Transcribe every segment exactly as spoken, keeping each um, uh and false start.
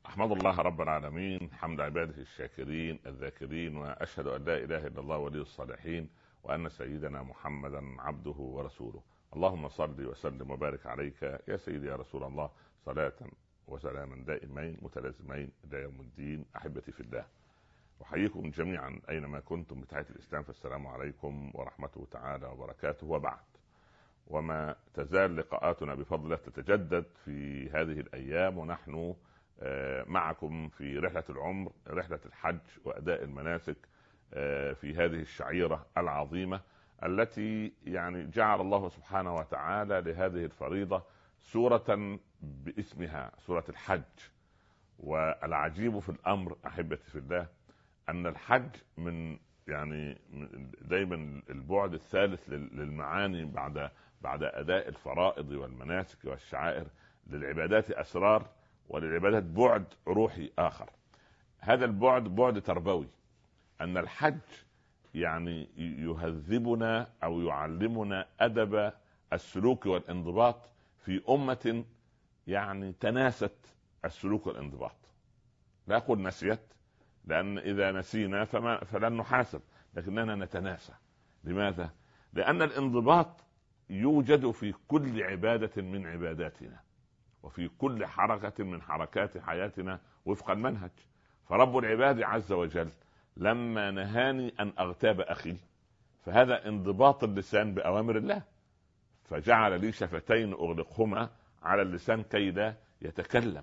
أحمد الله رب العالمين حمد عباده الشاكرين الذاكرين، وأشهد أن لا إله إلا الله ولي الصالحين، وأن سيدنا محمدا عبده ورسوله. اللهم صل وسلم وبارك عليك يا سيدي يا رسول الله، صلاة وسلاما دائمين متلازمين إلى يوم الدين. أحبتي في الله، أحييكم جميعا أينما كنتم بتحية الإسلام، فالسلام عليكم ورحمته تعالى وبركاته. وبعد، وما تزال لقاءاتنا بفضل الله تتجدد في هذه الأيام، ونحن معكم في رحلة العمر، رحلة الحج وأداء المناسك في هذه الشعيرة العظيمة التي يعني جعل الله سبحانه وتعالى لهذه الفريضة سورة باسمها، سورة الحج. والعجيب في الأمر أحبتي في الله أن الحج من يعني دايما البعد الثالث للمعاني بعد بعد أداء الفرائض والمناسك والشعائر، للعبادات أسرار وللعبادات بعد روحي آخر. هذا البعد بعد تربوي، أن الحج يعني يهذبنا أو يعلمنا أدب السلوك والانضباط في أمة يعني تناست السلوك والانضباط. لا أقول نسيت، لأن إذا نسينا فما فلن نحاسب، لكننا نتناسى. لماذا؟ لأن الانضباط يوجد في كل عبادة من عباداتنا، وفي كل حركة من حركات حياتنا وفق المنهج. فرب العباد عز وجل لما نهاني أن أغتاب أخي، فهذا انضباط اللسان بأوامر الله، فجعل لي شفتين أغلقهما على اللسان كي لا يتكلم.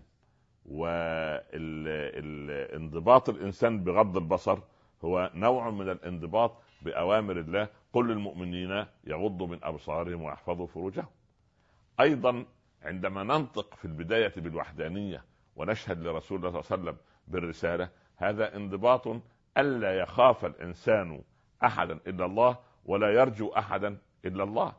والانضباط الإنسان بغض البصر هو نوع من الانضباط بأوامر الله. قل للمؤمنين يغضوا من أبصارهم ويحفظوا فروجهم. أيضا عندما ننطق في البداية بالوحدانية ونشهد لرسول الله صلى الله عليه وسلم بالرسالة، هذا انضباط ألا يخاف الإنسان أحدا إلا الله، ولا يرجو أحدا إلا الله،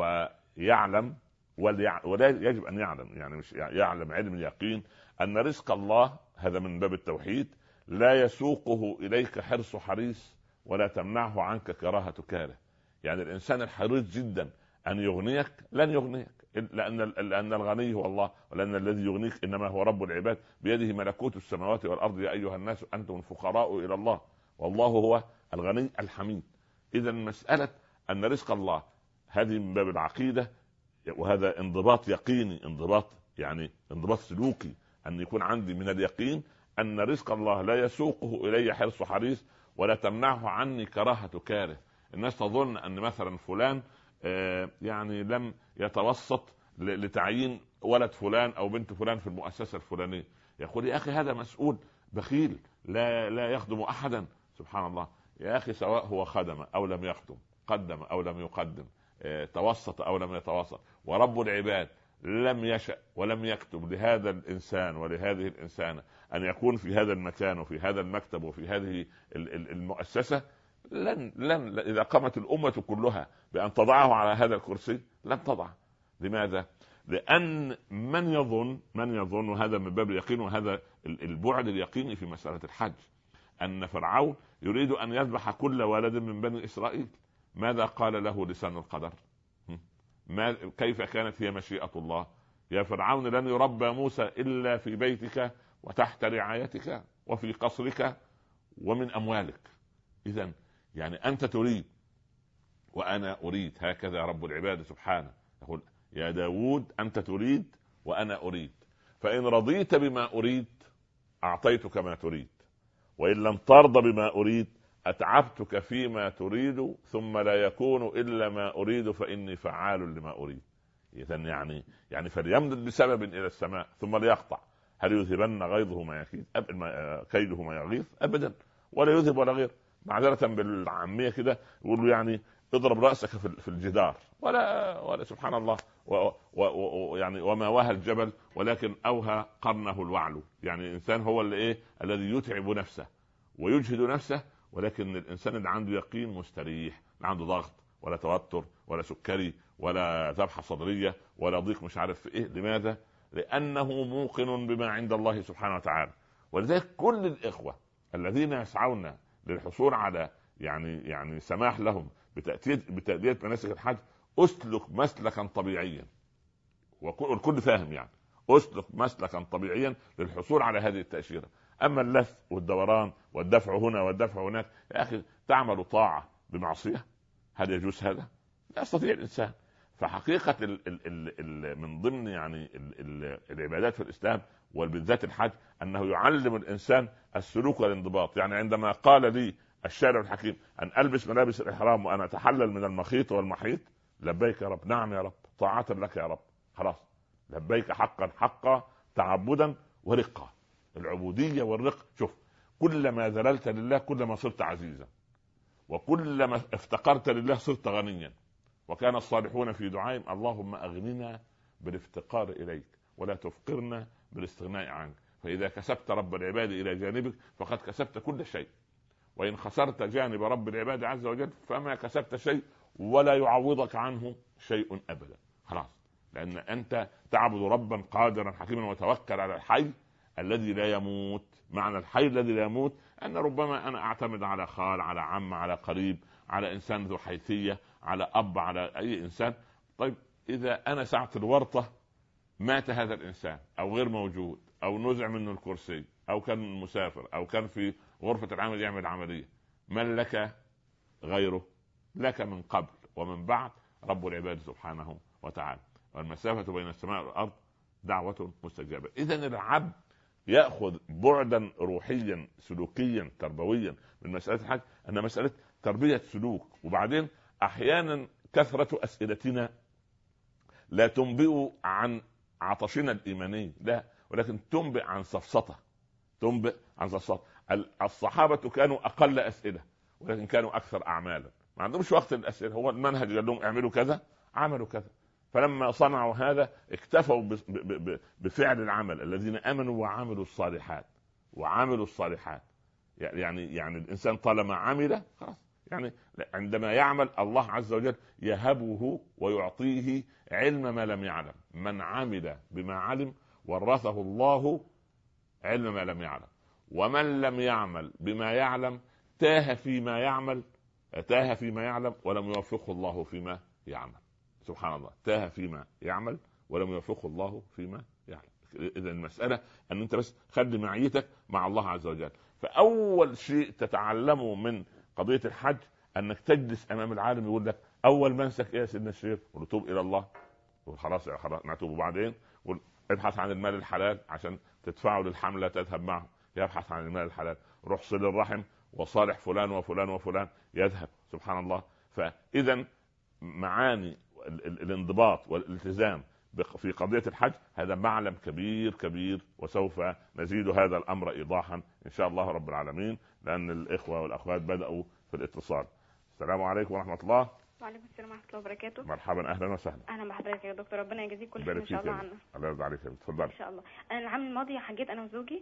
ويعلم ولا يجب أن يعلم، يعني مش يعلم علم اليقين أن رزق الله، هذا من باب التوحيد، لا يسوقه إليك حرص حريص ولا تمنعه عنك كراهة كاره. يعني الإنسان الحريص جدا أن يغنيك لن يغنيك، لأن لأن الغني هو الله، ولأن الذي يغنيك إنما هو رب العباد، بيده ملكوت السماوات والأرض، يا أيها الناس أنتم الفقراء إلى الله والله هو الغني الحميد. إذا مسألة أن رزق الله هذه من باب العقيدة، وهذا انضباط يقيني، انضباط يعني انضباط سلوكي، أن يكون عندي من اليقين أن رزق الله لا يسوقه إلي حرص حريص ولا تمنعه عني كراهة كاره. الناس تظن أن مثلا فلان آه يعني لم يتوسط لتعيين ولد فلان أو بنت فلان في المؤسسة الفلانية، يقول يا أخي هذا مسؤول بخيل لا لا يخدم أحدا. سبحان الله يا أخي، سواء هو خدم أو لم يخدم، قدم أو لم يقدم، آه توسط أو لم يتوسط، ورب العباد لم يشأ ولم يكتب لهذا الإنسان ولهذه الإنسانة أن يكون في هذا المكان وفي هذا المكتب وفي هذه المؤسسة، لن لن إذا قامت الأمة كلها بأن تضعه على هذا الكرسي لن تضع. لماذا؟ لأن من يظن من يظن وهذا من باب اليقين، وهذا البعد اليقيني في مسألة الحج، أن فرعون يريد أن يذبح كل ولد من بني إسرائيل. ماذا قال له لسان القدر؟ ما كيف كانت هي مشيئة الله؟ يا فرعون لن يربى موسى إلا في بيتك وتحت رعايتك وفي قصرك ومن أموالك. إذن يعني أنت تريد وأنا أريد، هكذا رب العباد سبحانه يقول يا داود أنت تريد وأنا أريد، فإن رضيت بما أريد أعطيتك ما تريد، وإن لم ترضى بما أريد أتعبتك فيما تريد، ثم لا يكون إلا ما أريد فإني فعال لما أريد. إذن يعني يعني فليمدد بسبب إلى السماء ثم ليقطع، هل يذهبن غيظه ما يكيد كيده ما يغيظ؟ أبدا، ولا يذهب ولا غير. معذرة بالعامية كده يقول له يعني اضرب رأسك في الجدار، ولا ولا سبحان الله، ويعني وما وهى الجبل ولكن أوهى قرنه الوعل. يعني الإنسان هو اللي إيه الذي يتعب نفسه ويجهد نفسه، ولكن الإنسان اللي عنده يقين مستريح، لا عنده ضغط ولا توتر ولا سكري ولا ذبحة صدرية ولا ضيق مش عارف في إيه. لماذا؟ لأنه موقن بما عند الله سبحانه وتعالى. ولذلك كل الإخوة الذين يسعون للحصول على يعني يعني سماح لهم بتأتية بتأدية مناسك الحج، أسلك مسلكا طبيعيا، والكل فاهم يعني اسلك مسلكا طبيعيا للحصول على هذه التأشيرة. اما اللف والدوران والدفع هنا والدفع هناك، يا اخي تعمل طاعة بمعصية؟ هل يجوز هذا؟ لا يستطيع الانسان. فحقيقة ال ال ال ال من ضمن يعني ال ال العبادات في الاسلام وبالذات الحج انه يعلم الانسان السلوك والانضباط. يعني عندما قال لي الشارع الحكيم ان البس ملابس الاحرام وانا اتحلل من المخيط والمحيط، لبيك يا رب، نعم يا رب، طاعة لك يا رب، خلاص لبيك حقا حقا، تعبدا ورقا. العبودية والرق، شوف، كلما ذللت لله كلما صرت عزيزا، وكلما افتقرت لله صرت غنيا. وكان الصالحون في دعائهم اللهم اغننا بالافتقار اليك ولا تفقرنا بالاستغناء عنك. فاذا كسبت رب العباد الى جانبك فقد كسبت كل شيء، وان خسرت جانب رب العباد عز وجل فما كسبت شيء ولا يعوضك عنه شيء ابدا. خلاص، لان انت تعبد ربا قادرا حكيما، وتوكل على الحي الذي لا يموت. معنى الحي الذي لا يموت ان ربما انا اعتمد على خال، على عم، على قريب، على انسان ذو حيثيه، على اب، على اي انسان. طيب اذا انا ساعة الورطة مات هذا الانسان او غير موجود او نزع منه الكرسي او كان مسافر او كان في غرفة العمل يعمل عملية، من لك غيره؟ لك من قبل ومن بعد رب العباد سبحانه وتعالى، والمسافة بين السماء والارض دعوة مستجابة. اذا العبد يأخذ بعدا روحيا سلوكيا تربويا من مسألة الحج أن مسألة تربية سلوك. وبعدين أحيانا كثرة أسئلتنا لا تنبئ عن عطشنا الإيماني، لا، ولكن تنبئ عن سفسطة، تنبئ عن سفسطة. الصحابة كانوا أقل أسئلة ولكن كانوا أكثر أعمالا، ما عندهمش وقت الأسئلة، هو المنهج قال لهم اعملوا كذا عملوا كذا. فلما صنعوا هذا اكتفوا بفعل العمل، الذين امنوا وعملوا الصالحات وعملوا الصالحات. يعني يعني الانسان طالما عمل خلاص، يعني عندما يعمل الله عز وجل يهبه ويعطيه علم ما لم يعلم. من عمل بما علم ورثه الله علم ما لم يعلم، ومن لم يعمل بما يعلم تاه فيما يعمل تاه فيما يعلم ولم يوفقه الله فيما يعمل. سبحان الله، تاه فيما يعمل ولم يوفقه الله فيما يعمل. اذا المسألة ان انت بس خلي معيتك مع الله عز وجل. فاول شيء تتعلمه من قضية الحج انك تجلس امام العالم يقول لك اول منسك ايه يا سيدنا الشيخ؟ ونتوب الى الله وخلاص، خلاص نتوب. وبعدين ابحث عن المال الحلال عشان تدفعه للحملة تذهب معه، يبحث عن المال الحلال. روح صل الرحم وصالح فلان وفلان وفلان، يذهب. سبحان الله. فاذا معاني الانضباط والالتزام في قضية الحج هذا معلم كبير كبير، وسوف نزيد هذا الأمر إيضاحا إن شاء الله رب العالمين، لأن الإخوة والأخوات بدأوا في الاتصال. السلام عليكم ورحمة الله. وعليكم السلام ورحمة الله وبركاته. مرحبا، أهلا وسهلا. أهلا بحضرتك يا دكتور، ربنا يجزيك كل خير إن شاء الله عنا. الله يرضى عليك، اتفضل. إن شاء الله. أنا العام الماضي حجيت أنا وزوجي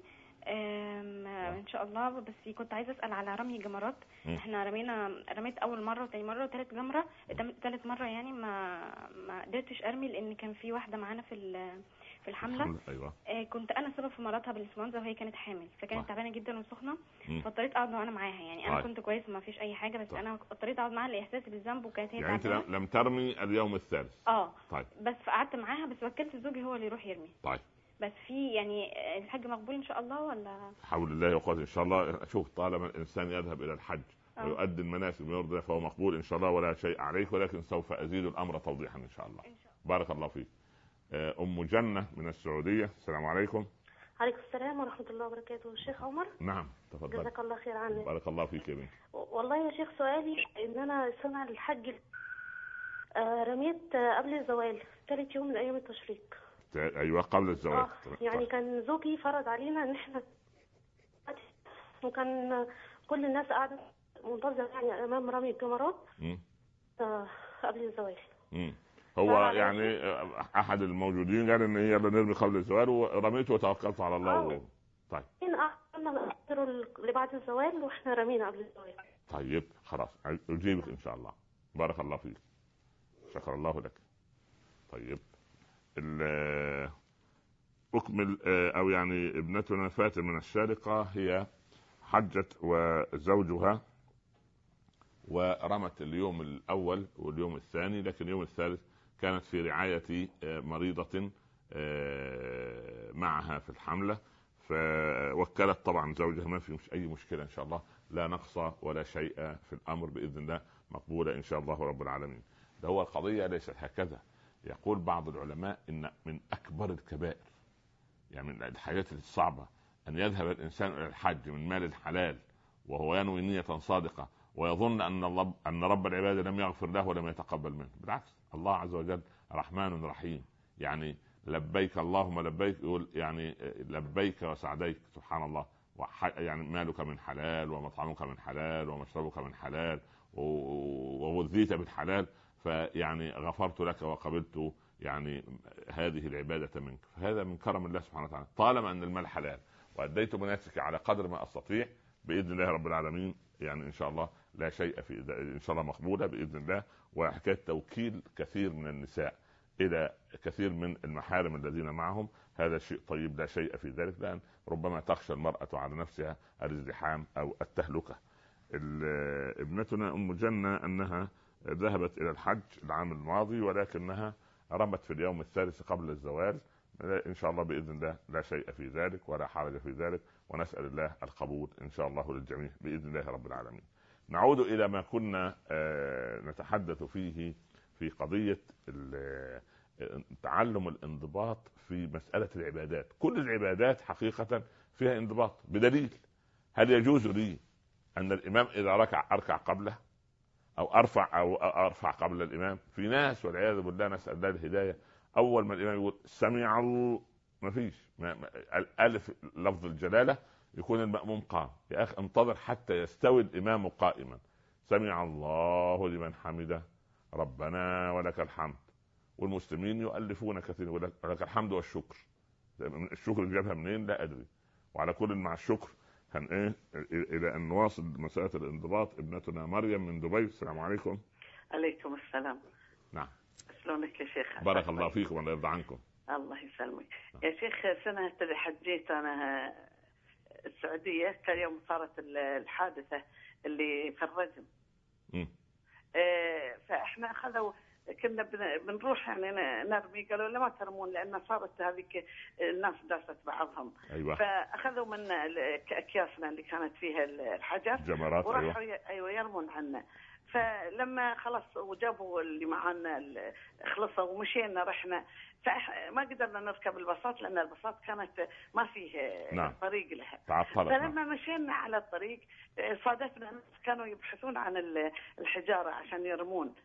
ان شاء الله، بس كنت عايزه اسال على رمي الجمرات. م. احنا رمينا رميت اول مره وثاني مره وثالث جمره، ثالث مره يعني ما ما قدرتش ارمي لان كان في واحده معانا في في الحمله. أيوة. آه كنت انا سبب في مرضها بالانفلونزا وهي كانت حامل، فكانت تعبانه جدا وسخنه، فاضطريت اقعد وانا معاها. يعني انا طيب. كنت كويس وما فيش اي حاجه، بس طيب. انا اضطريت اقعد معاها لاحساسي بالذنب، وكانت هي يعني تعبانه. انت لم ترمي اليوم الثالث؟ اه طيب. بس فقعدت معاها، بس وكلت زوجي هو اللي يروح يرمي. طيب. بس في يعني الحج مقبول ان شاء الله ولا؟ حول الله وقوته ان شاء الله. شوف، طالما الانسان يذهب الى الحج أوه. ويؤدي المناسك ويرضى فهو مقبول ان شاء الله، ولا شيء عليك، ولكن سوف ازيد الامر توضيحا ان شاء الله. إن شاء الله. بارك الله فيك. ام جنة من السعودية، السلام عليكم. عليكم السلام ورحمة الله وبركاته. الشيخ عمر. نعم تفضل. جزاك الله خير عنك. بارك الله فيك يا بنت. والله يا شيخ سؤالي ان انا سنة الحج آه رميت آه قبل الزوال ثالث يوم من ايام التشريق. ايوه قبل الزواج. آه يعني كان زوجي فرض علينا ان احنا، وكان كل الناس قاعده منتظره يعني امام رمي الجمرات آه قبل الزواج. امم هو يعني احد الموجودين قال ان يلا نرمي قبل الزوال، ورميت وتوكلت على الله. آه. طيب احنا نقدروا لبعد الزوال واحنا رمينا قبل الزوال. طيب خلاص اجيبك ان شاء الله. بارك الله فيك، شكر الله لك. طيب أكمل. أو يعني ابنتنا فاتن من الشارقة هي حجت وزوجها ورمت اليوم الأول واليوم الثاني، لكن اليوم الثالث كانت في رعاية مريضة معها في الحملة، فوكلت طبعا زوجها، ما في مش أي مشكلة إن شاء الله، لا نقص ولا شيء في الأمر بإذن الله، مقبولة إن شاء الله رب العالمين. ده هو القضية ليست هكذا. يقول بعض العلماء إن من أكبر الكبائر، يعني من الحاجات الصعبة، أن يذهب الإنسان إلى الحج من مال الحلال وهو ينوي نية صادقة ويظن أن الله أن رب العباد لم يغفر له ولم يتقبل منه. بالعكس، الله عز وجل رحمن رحيم، يعني لبيك اللهم لبيك، يقول يعني لبيك وسعديك، سبحان الله، يعني مالك من حلال ومطعمك من حلال ومشربك من حلال ووذيت بالحلال، فيعني غفرت لك وقبلت يعني هذه العبادة منك. فهذا من كرم الله سبحانه وتعالى، طالما أن المال حلال وأديت مناسك على قدر ما أستطيع بإذن الله رب العالمين، يعني إن شاء الله لا شيء في إن شاء الله مقبولة بإذن الله. وحكاية توكيل كثير من النساء إلى كثير من المحارم الذين معهم، هذا شيء طيب، لا شيء في ذلك، لأن ربما تخشى المرأة على نفسها الازدحام أو التهلكة. ابنتنا أم جنة أنها ذهبت إلى الحج العام الماضي، ولكنها رمت في اليوم الثالث قبل الزوال. إن شاء الله بإذن الله لا شيء في ذلك ولا حرج في ذلك، ونسأل الله القبول إن شاء الله للجميع بإذن الله رب العالمين. نعود إلى ما كنا نتحدث فيه في قضية تعلم الانضباط في مسألة العبادات. كل العبادات حقيقة فيها انضباط، بدليل هل يجوز لي أن الإمام إذا ركع أركع قبله أو أرفع أو أرفع قبل الإمام؟ في ناس والعياذ بالله نسأل الله الهداية، أول ما الإمام يقول سمع الله ما فيش ما ما الألف لفظ الجلالة يكون المأموم قام. يا أخي انتظر حتى يستوي الإمام قائما، سمع الله لمن حمده ربنا ولك الحمد. والمسلمين يؤلفون كثير ولك الحمد والشكر، الشكر جابها منين لا أدري. وعلى كل مع الشكر هن إيه إلى أن نواصل مسألة الانضباط. ابنتنا مريم من دبي، السلام عليكم. عليكم السلام. نعم، شلونك يا شيخ؟ بارك الله فيكم الله يرضى عنكم. الله يسلمك. يا شيخ، سنة اللي حجيت أنا السعودية كان يوم صارت الحادثة اللي في الرجم. م. اه فإحنا أخذوا كنا بنروح يعني نرمي، قالوا لا ما ترمون لأن صارت هذيك الناس داست بعضهم. أيوة. فأخذوا من أكياسنا اللي كانت فيها الحجر جمرات، وراحوا أيوة. أيوة يرمون عنا. فلما خلص وجابوا اللي معانا خلصوا ومشينا رحنا، فما قدرنا نركب الباصات لأن الباصات كانت ما فيه نعم. طريق لها. تعطلت. فلما مشينا على الطريق صادفنا ناس كانوا يبحثون عن الحجارة عشان يرمون.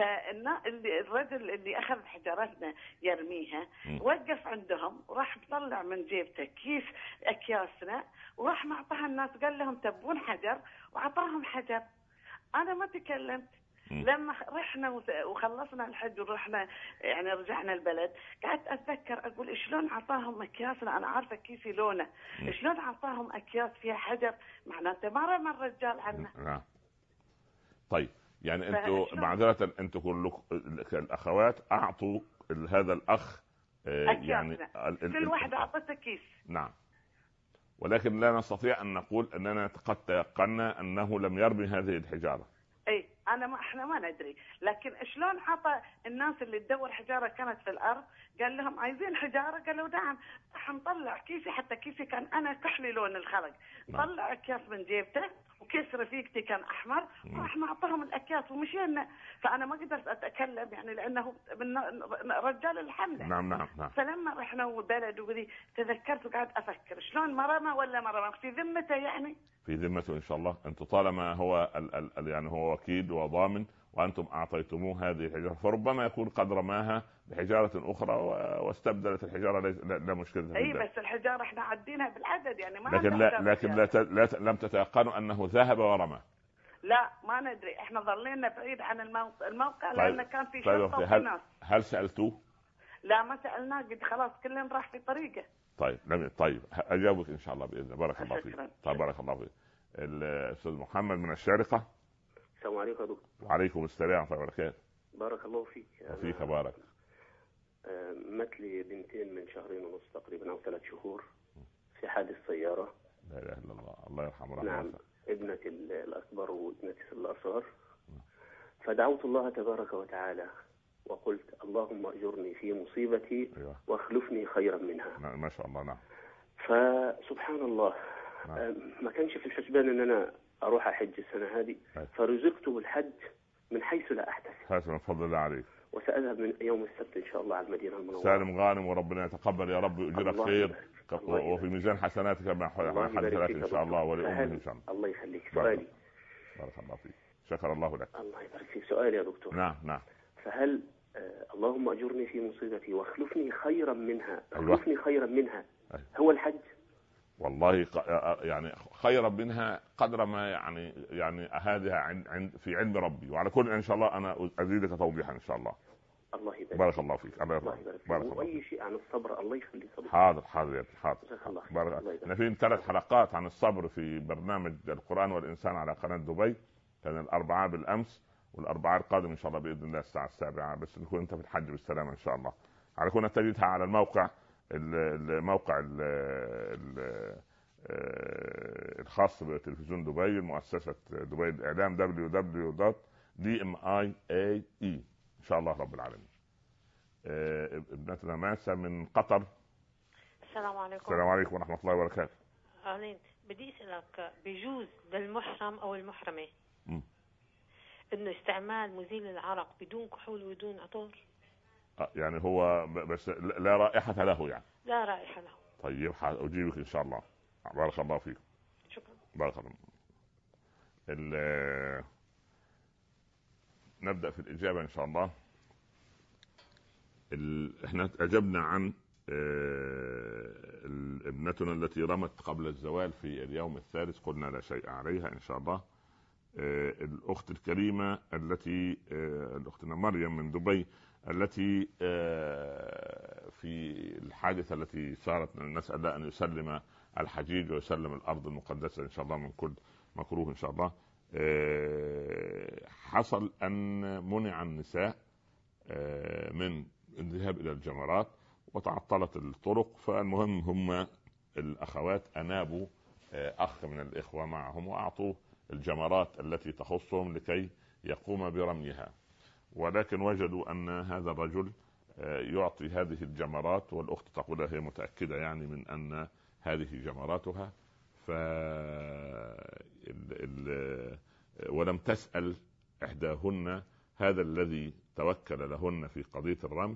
فالرجل اللي أخذ حجارتنا يرميها م. وقف عندهم وراح بطلع من جيبته كيس أكياسنا وراح معطاها الناس، قال لهم تبون حجر وعطاهم حجر. أنا ما تكلمت. م. لما رحنا وخلصنا الحج ورحنا يعني رجعنا البلد، قعدت أتذكر أقول شلون عطاهم أكياسنا، أنا عارفة كيسي لونه، شلون عطاهم أكياس فيها حجر، معناته ما رمى الرجال عنا. نعم. طيب يعني أنتوا معذرة أنتوا كلكم الأخوات أعطوا هذا الأخ يعني كل واحدة أعطته كيس. نعم. ولكن لا نستطيع أن نقول أننا قد تيقنا أنه لم يرمي هذه الحجارة. اي انا ما احنا ما ندري، لكن شلون عطى الناس اللي تدور حجاره كانت في الارض، قال لهم عايزين حجاره، قالوا نعم. راح نطلع كيسي، حتى كيسي كان انا كحلي لون الخلق، طلع اكياس من جيبته وكيس رفيقتي كان احمر، راح نعطيهم الاكياس ومشينا. فانا ما قدرت اتكلم يعني لانه من رجال الحمله. نعم نعم نعم. فلما رحنا وبلد وذي تذكرت وقعد افكر شلون مرمى ولا مرمى في ذمته، يعني في ذمته ان شاء الله. انتم طالما هو ال ال يعني هو وكيل وضامن وانتم اعطيتموه هذه الحجاره، فربما يكون قد رماها بحجاره اخرى واستبدلت الحجاره، لا, لا مشكله. اي بس الحجاره احنا عدينا بالعدد يعني ما لكن لا لكن لا, لا لم تتيقنوا انه ذهب ورمى. لا ما ندري، احنا ظلينا بعيد عن الموقع, الموقع طيب. لان كان في شرطه طيب. وفي ناس. هل سالتوه؟ لا ما سالناه، قد خلاص كلنا راح في طريقه. طيب لم طيب اجاوبك ان شاء الله باذن الله. بارك الله فيك. طيب بارك الله فيك. الاستاذ محمد من الشارقه. السلام عليكم يا دكتور. وعليكم السلام ورحمه الله وبركاته. بارك الله فيك. وفيك بارك. مات لي بنتين من شهرين ونص تقريبا او ثلاث شهور في حادث سياره. لا اله الا الله، الله يرحمه. نعم، ابنتي الاكبر وابنتي الاصغر. فدعوت الله تبارك وتعالى وقلت اللهم أجرني في مصيبتي أيوة. واخلفني خيرا منها. نعم ما شاء الله. نعم. فسبحان الله نعم. ما كانش في الحسبان ان انا اروح احج السنه هذه، فرزقت بالحج من حيث لا احتسب. حسن من فضل الله عليك. وساذهب من يوم السبت ان شاء الله على المدينه المنوره. سالم غانم، وربنا يتقبل يا رب ويجزاك خير، وفي ميزان حسناتك مع حسناتك ان شاء الله ولامه ان شاء الله. الله يخليك. سؤالي. بارك الله فيك. شكر الله لك. الله يبارك فيك. سؤالي يا دكتور. نعم نعم. فهل آه اللهم اجرني في مصيبتي واخلفني خيرا منها، أيوة. اخلفني خيرا منها أيوة. هو الحج؟ والله يعني خيرا منها قدر ما يعني يعني هذه عند في علم ربي، وعلى كل ان شاء الله انا ازيدك توضيحا ان شاء الله. الله يبارك. بارك الله فيك. الله يبارك فيك. بارك الله. واي شيء عن الصبر الله يخلي صبرك. حاضر حاضر يا حاضر. الله. بارك الله. احنا في ثلاث حلقات عن الصبر في برنامج القرآن والإنسان على قناة دبي، كان الأربعاء بالأمس، والأربعاء القادم إن شاء الله بإذن الله الساعة السابعة، بس نكون أنت في الحج بالسلامة إن شاء الله. على كنا تجدها على الموقع الموقع الخاص بتلفزيون دبي، مؤسسة دبي الإعلام دبليو دبليو دوت دي ام اي اي اي إن شاء الله رب العالمين. ابنتنا ماسة من قطر. السلام عليكم. السلام عليكم ورحمة الله وبركاته. أهلين. بدي أسألك، بيجوز للمحرم أو المحرمة م. إنه استعمال مزيل العرق بدون كحول وبدون عطور؟ آه يعني هو بس لا رائحة له يعني؟ لا رائحة له. طيب أجيبك إن شاء الله. بارك الله فيك. شكرا. بارك الله. نبدأ في الإجابة إن شاء الله. احنا أجبنا عن ابنتنا التي رمت قبل الزوال في اليوم الثالث، قلنا لا شيء عليها إن شاء الله. الأخت الكريمة التي الأختنا مريم من دبي التي في الحادثة التي صارت، نسأل أن يسلم الحجيج ويسلم الأرض المقدسة إن شاء الله من كل مكروه إن شاء الله. حصل أن منع النساء من الذهاب إلى الجمرات وتعطلت الطرق، فالمهم هم الأخوات أنابوا أخ من الإخوة معهم وأعطوه الجمرات التي تخصهم لكي يقوم برميها، ولكن وجدوا أن هذا الرجل يعطي هذه الجمرات، والأخت تقول هي متأكدة يعني من أن هذه جمراتها، ف ولم تسأل إحداهن هذا الذي توكل لهن في قضية الرمي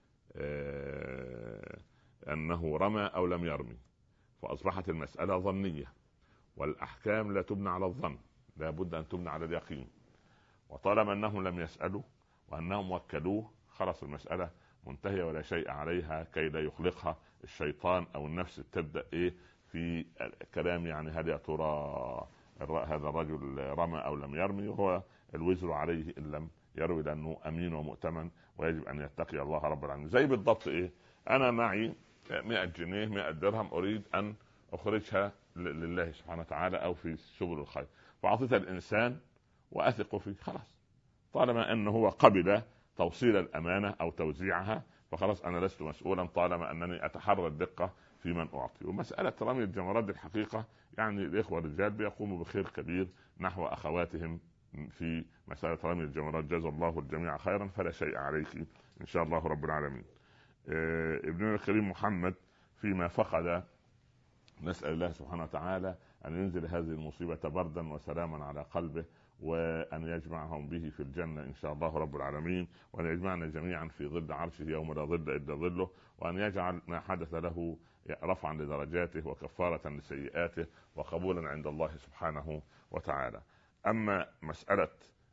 أنه رمى أو لم يرمي، فأصبحت المسألة ظنية، والأحكام لا تبنى على الظن، لا بد أن تبنى على اليقين. وطالما أنهم لم يسألوا وأنهم وكلوه خلاص المسألة منتهية ولا شيء عليها، كي لا يخلقها الشيطان أو النفس تبدأ إيه في كلام يعني هل يا ترى هذا الرجل رمى أو لم يرمي، وهو الوزر عليه إن لم يروي، لأنه أمين ومؤتمن ويجب أن يتقي الله رب العالمين. زي بالضبط إيه، أنا معي مئة جنيه مئة درهم أريد أن أخرجها لله سبحانه وتعالى أو في سبل الخير، فأعطيتها الإنسان وأثق فيه، خلاص طالما أنه هو قبل توصيل الأمانة أو توزيعها فخلاص أنا لست مسؤولا، طالما أنني أتحرى الدقة في من أعطي. ومسألة رمي الجمرات الحقيقة يعني الإخوة الرجال بيقوموا بخير كبير نحو أخواتهم في مسألة رمي الجمرات، جزا الله الجميع خيرا، فلا شيء عليك إن شاء الله رب العالمين. آه ابننا الكريم محمد فيما فقد، نسأل الله سبحانه وتعالى أن ينزل هذه المصيبة بردا وسلاما على قلبه، وأن يجمعهم به في الجنة إن شاء الله رب العالمين، وأن يجمعنا جميعا في ظل عرشه يوم لا ظل إلا ظله، وأن يجعل ما حدث له رفعا لدرجاته وكفارة لسيئاته وقبولا عند الله سبحانه وتعالى. أما مسألة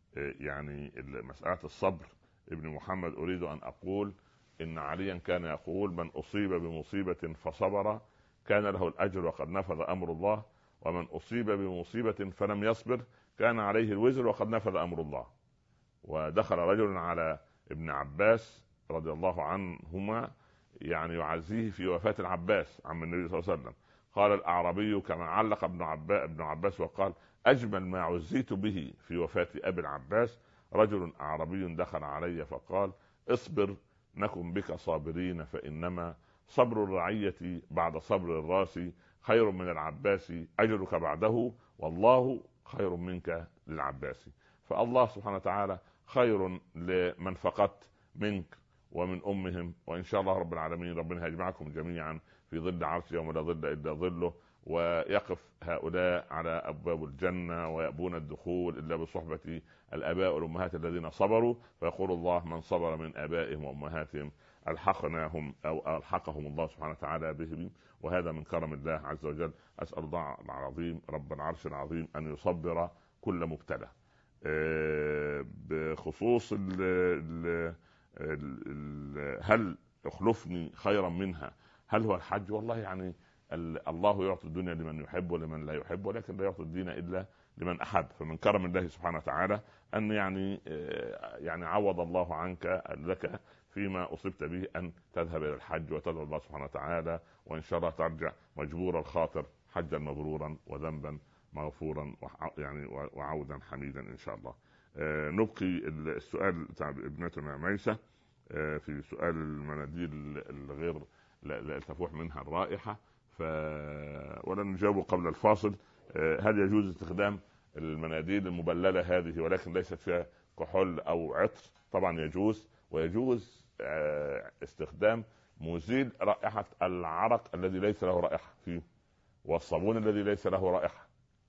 يعني مسألة الصبر ابن محمد، أريد أن أقول إن عليا كان يقول من أصيب بمصيبة فصبر كان له الأجر وقد نفذ أمر الله، ومن أصيب بمصيبة فلم يصبر كان عليه الوزر وقد نفذ أمر الله. ودخل رجل على ابن عباس رضي الله عنهما يعني يعزيه في وفاة العباس عم النبي صلى الله عليه وسلم، قال الأعرابي كما علق ابن عباس, ابن عباس وقال أجمل ما عزيت به في وفاة أبي العباس رجل أعرابي دخل علي فقال اصبر نكن بك صابرين، فإنما صبر الرعية بعد صبر الراس خير من العباس أجرك بعده، والله خير منك للعباس. فالله سبحانه وتعالى خير لمن فقدت منك ومن أمهم، وإن شاء الله رب العالمين ربنا يجمعكم جميعا في ظل عرش يوم لا ظل إلا ظله، ويقف هؤلاء على أبواب الجنة ويأبون الدخول إلا بصحبة الآباء والأمهات الذين صبروا، فيقول الله من صبر من آبائهم وأمهاتهم ألحقناهم أو ألحقهم الله سبحانه وتعالى بهم، وهذا من كرم الله عز وجل. أسأل الله العظيم رب العرش العظيم أن يصبر كل مبتلى. بخصوص ال ال ال هل يخلفني خيرا منها هل هو الحج؟ والله يعني الله يعطي الدنيا لمن يحب ولمن لا يحب، ولكن لا يعطي الدين إلا لمن أحب. فمن كرم الله سبحانه وتعالى أن يعني يعني عوض الله عنك لك فيما أصبت به أن تذهب إلى الحج وتدعو الله سبحانه وتعالى، وإن شاء الله ترجع مجبور الخاطر حجا مبرورا وذنبا مغفورا يعني وعودا حميدا إن شاء الله. نبقي السؤال بتاع ابنتنا ميسة في سؤال المناديل الغير لا تفوح منها الرائحة، ف ولن نجاوب قبل الفاصل. هل يجوز استخدام المناديل المبللة هذه ولكن ليست فيها كحول أو عطر؟ طبعا يجوز، ويجوز استخدام مزيل رائحة العرق الذي ليس له رائحة فيه، والصابون الذي ليس له رائحة.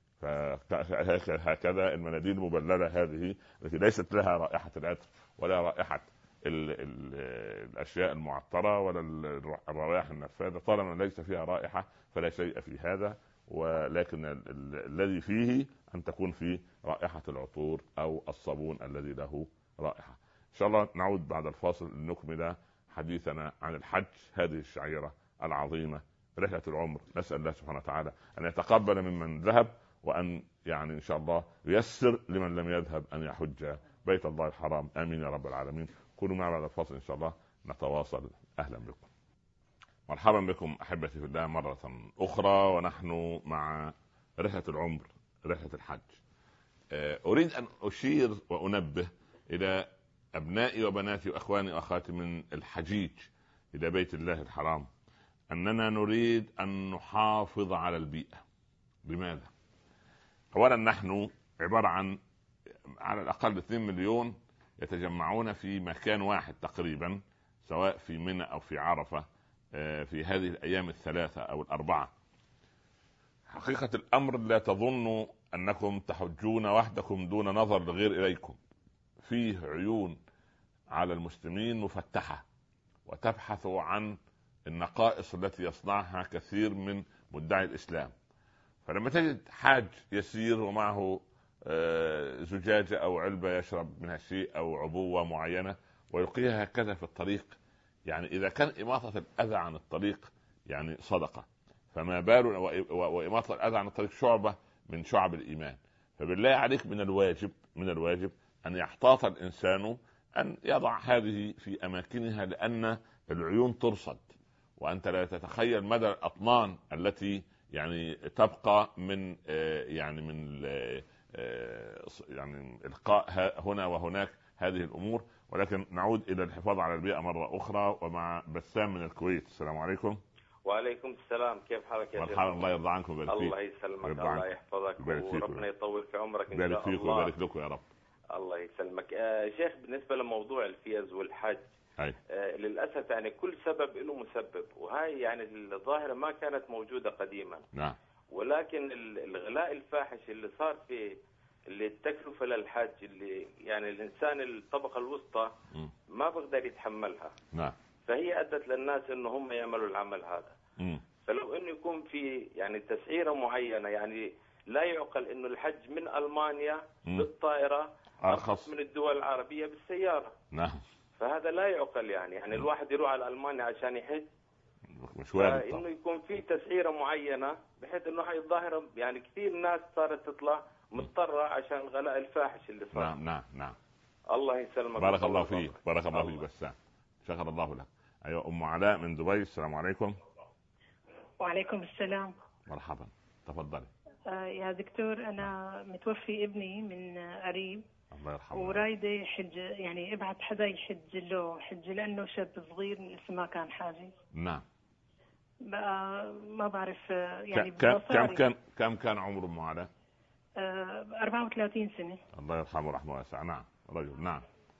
فهكذا المناديل المبللة هذه التي ليست لها رائحة العطر ولا رائحة ال ال الأشياء المعطرة ولا الروائح النفاذة، طالما ليس فيها رائحة فلا شيء في هذا، ولكن ال ال الذي فيه أن تكون فيه رائحة العطور أو الصابون الذي له رائحة. إن شاء الله نعود بعد الفاصل لنكمل حديثنا عن الحج، هذه الشعيرة العظيمة رحلة العمر. نسأل الله سبحانه وتعالى أن يتقبل ممن ذهب، وأن يعني إن شاء الله ييسر لمن لم يذهب أن يحج بيت الله الحرام. آمين يا رب العالمين. كونوا معنا بعد الفاصل إن شاء الله نتواصل. أهلا بكم، مرحبا بكم أحبتي في الله مرة أخرى، ونحن مع رحلة العمر، رحلة الحج. أريد أن أشير وأنبه إلى أبنائي وبناتي وأخواني وأخواتي من الحجيج إلى بيت الله الحرام أننا نريد أن نحافظ على البيئة. لماذا؟ أولا نحن عبارة عن على الأقل اثنين مليون يتجمعون في مكان واحد تقريبا، سواء في منى أو في عرفة في هذه الأيام الثلاثة أو الأربعة. حقيقة الأمر لا تظنوا أنكم تحجون وحدكم دون نظر لغير إليكم. فيه عيون على المسلمين مفتحة وتبحث عن النقائص التي يصنعها كثير من مدعي الإسلام. فلما تجد حاج يسير ومعه زجاجة أو علبة يشرب منها شيء أو عبوة معينة ويلقيها هكذا في الطريق، يعني إذا كان إماطة الأذى عن الطريق يعني صدقة، فما بال وإماطة الأذى عن الطريق شعبة من شعب الإيمان. فبالله عليك من الواجب من الواجب أن يحتاط الإنسان أن يضع هذه في أماكنها، لأن العيون ترصد، وأنت لا تتخيل مدى الأطنان التي يعني تبقى من يعني من يعني إلقاء هنا وهناك هذه الأمور. ولكن نعود إلى الحفاظ على البيئة مرة أخرى، ومع بسام من الكويت. السلام عليكم. وعليكم السلام، كيف حالك يا شيخ؟ الله يرضى عنكم ويبارك فيك. الله يسلمك، الله يحفظك وربنا يطول في عمرك إن شاء الله. يبارك فيك ويبارك لكم يا رب. الله يسلمك. آه شيخ، بالنسبة لموضوع الفيز والحج آه للأسف يعني كل سبب له مسبب، وهاي يعني الظاهرة ما كانت موجودة قديما. نعم. ولكن الغلاء الفاحش اللي صار في اللي التكلفة للحج اللي يعني الإنسان الطبقة الوسطى م. ما بقدر يتحملها. نعم. فهي أدت للناس إنه هم يعملوا العمل هذا. م. فلو إنه يكون في يعني تسعيرة معينة، يعني لا يعقل إنه الحج من ألمانيا م. بالطائرة أرخص من الدول العربية بالسيارة. نعم. فهذا لا يعقل، يعني يعني م. الواحد يروح على ألمانيا عشان يحج، مش وارد. إنه يكون في تسعيرة معينة بحيث إنه هاي الظاهرة يعني كثير ناس صارت تطلع مضطرة عشان الغلاء الفاحش اللي صار. نعم نعم نعم. الله يسلمك. بارك الله فيك، بارك الله فيك بسام، شكر الله لك. أيوة أم علاء من دبي. السلام عليكم. وعليكم السلام. مرحبا، تفضلي. آه يا دكتور، أنا متوفي ابني من قريب، الله يرحمه، ورايدة حج، يعني ابعث حدا يحج له حج لأنه شاب صغير لسه ما كان حاجز. نعم. بقى ما بعرف يعني كم كم كان كم كان عمره أم علاء؟ آه أربعة وثلاثين سنة. الله يرحمه رحمه واسعة. نعم رجل. نعم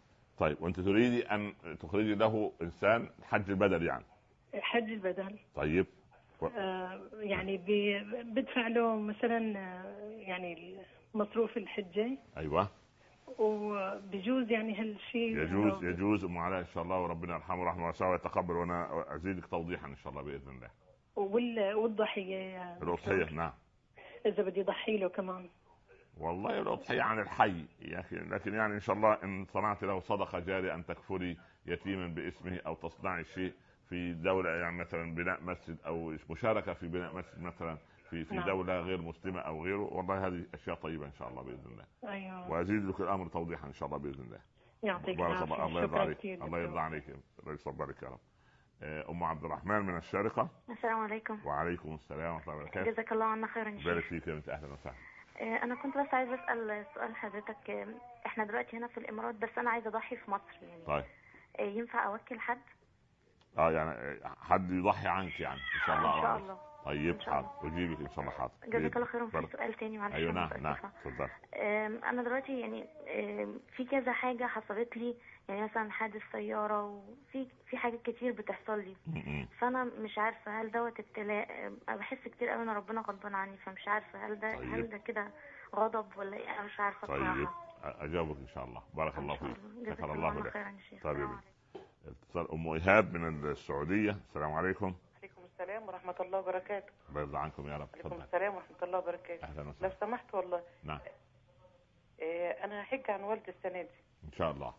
طيب وانت تريدي ان تخرجي له انسان حج البدل يعني؟ حج البدل. طيب و... آه يعني بدفع له مثلا يعني مصروف الحجه. ايوه. وبجوز يعني هالشيء يجوز يجوز ام علاء ان شاء الله، وربنا يرحمه رحمه واسعه ويتقبل، وانا ازيدك توضيحا ان شاء الله باذن الله. وال... والضحيه الاضحيه نعم، اذا بدي اضحي له كمان. والله الاضحيه عن الحي يا اخي، لكن يعني ان شاء الله ان صنعت له صدقه جاريه ان تكفلي يتيما باسمه او تصنعي شيء في دوله، يعني مثلا بناء مسجد او مشاركه في بناء مسجد مثلا في في نعم. دوله غير مسلمه او غيره، والله هذه اشياء طيبه ان شاء الله باذن الله. ايوه. وازيد لك الامر توضيحا ان شاء الله باذن الله. يعطيك العافيه. الله يرضى عليك، الله يرضى عليك، الله يصبرك يا رب. ام عبد الرحمن من الشارقه. السلام عليكم. وعليكم السلام ورحمه الله وبركاته. جزاك الله عنا خيرا. بارك فيك يا بنت، اهلا وسهلا. انا كنت بس عايزه اسال سؤال حضرتك. احنا دلوقتي هنا في الامارات، بس انا عايزه اضحي في مصر يعني. طيب ينفع اوكل حد؟ اه يعني حد يضحي عنك يعني ان شاء الله. ان شاء الله. طيب حاضر، اجيبك ان شاء الله. حاضر، جزاك الله خيرا. في سؤال تاني معلش. ايوه نعم نعم اتفضل. انا دلوقتي يعني في كذا حاجه حصلت لي، يعني مثلا حادث سياره، وفي في حاجات كتير بتحصل لي. فانا مش عارفه هل دوت ابتلاء. انا بحس كتير قوي ان ربنا غضبان عني، فمش عارفه هل ده طيب. هل ده كده غضب ولا ايه؟ انا مش عارفه بصراحه. طيب اجاوبك ان شاء الله. بارك الله فيك، شكر الله لك. طيب اتصال ام ايهاب من السعوديه. السلام عليكم. وعليكم السلام ورحمه الله وبركاته. الله يرضى عنكم يا رب. وعليكم السلام ورحمه الله وبركاته. اهلا وسهلا. لو سمحت والله. نعم. إيه انا هحج عن والدي السنه دي ان شاء الله.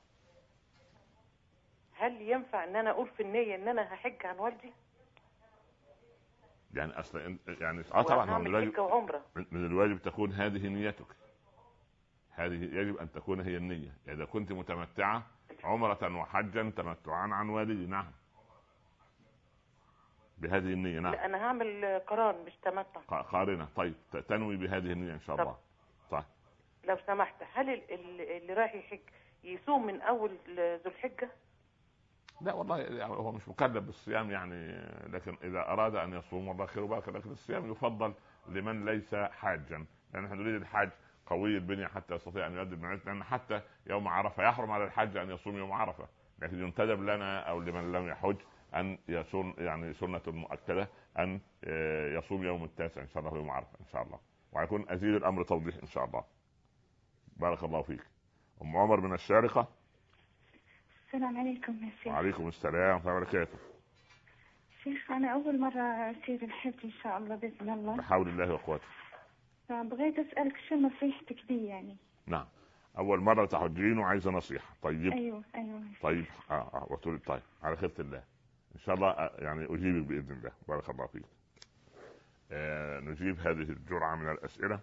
هل ينفع ان انا اقول في النيه ان انا هحج عن والدي؟ يعني اصلا يعني اه طبعا من الواجب من الواجب تكون هذه نيتك، هذه يجب ان تكون هي النيه. اذا كنت متمتعه عمره وحجا تمتعا عن والدي نعم بهذه النيه. نعم. لا انا هعمل قران مش تمتع. قارنه. طيب تنوي بهذه النيه ان شاء الله. طيب لو سمحت، هل اللي رايح يحج يصوم من اول ذو الحجه؟ لا والله هو مش مكلف بالصيام يعني، لكن اذا اراد ان يصوم والله خير وبركه، لكن الصيام يفضل لمن ليس حاجا، لان احنا نريد الحاج قوي البنيه حتى يستطيع ان يؤدي بنعمته، لان حتى يوم عرفه يحرم على الحاج ان يصوم يوم عرفه، لكن ينتدب لنا او لمن لم يحج ان يصوم، يعني سنه مؤكده ان يصوم يوم التاسع ان شاء الله يوم عرفه ان شاء الله. ويكون ازيد الامر توضيح ان شاء الله. بارك الله فيك. ام عمر من الشارقه. السلام عليكم يا شيخ. وعليكم السلام ورحمة الله وبركاته. شيخ أنا أول مرة أسير الحج إن شاء الله بإذن الله. بحول الله وقوته. بغيت أسألك شو نصيحتك لي يعني. نعم. أول مرة تحجين وعايزة نصيحة. طيب. أيوه أيوه. طيب آه آه وتقول طيب على خيرة الله إن شاء الله. آه يعني أجيبك بإذن الله. بارك الله فيك. آه نجيب هذه الجرعة من الأسئلة.